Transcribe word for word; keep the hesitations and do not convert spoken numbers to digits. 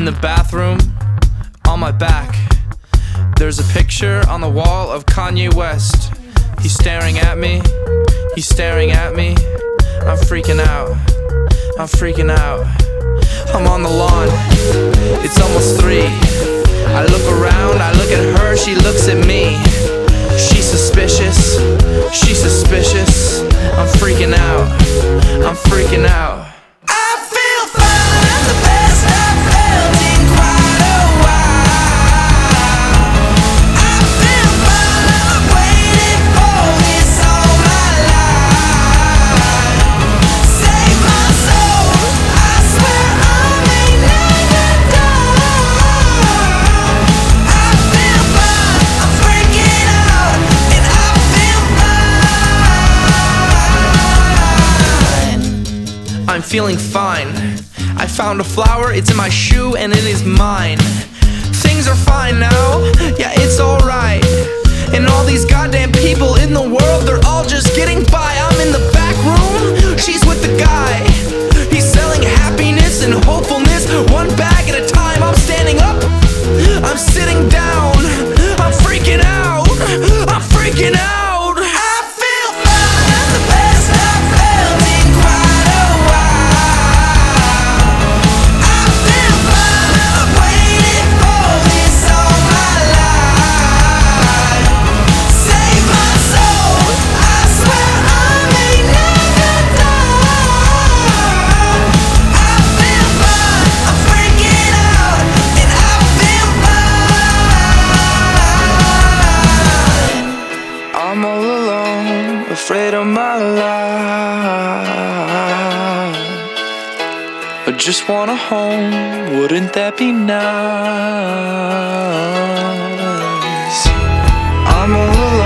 in the bathroom, on my back. There's a picture on the wall of Kanye West. He's staring at me, he's staring at me. I'm freaking out, I'm freaking out. I'm on the lawn, it's almost three. I look around, I look at her, she looks at me. She's suspicious, she's suspicious. I'm freaking out, I'm freaking out. I'm feeling fine. I found a flower, it's in my shoe and it is mine. Things are fine now, yeah, it's alright. And all these goddamn people in the world, they're all just getting by. I'm in the back room, she's with the guy. He's selling happiness and hopefulness, one bag at a time. I'm standing up, I'm sitting down. I'm freaking out, I'm freaking out. I'm all alone, afraid of my life. I just want a home, wouldn't that be nice? I'm all alone.